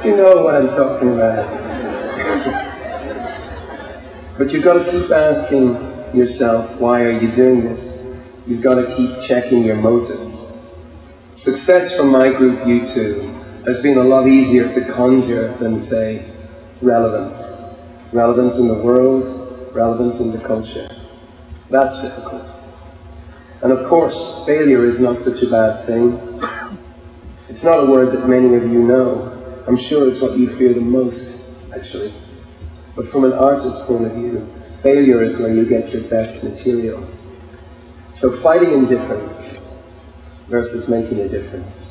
You know what I'm talking about. But you've got to keep asking yourself, why are you doing this? You've got to keep checking your motives. Success from my group, U2, has been a lot easier to conjure than, say, relevance. Relevance in the world, relevance in the culture. That's difficult. And of course, failure is not such a bad thing. It's not a word that many of you know. I'm sure it's what you fear the most, actually. But from an artist's point of view, failure is where you get your best material. So fighting indifference versus making a difference.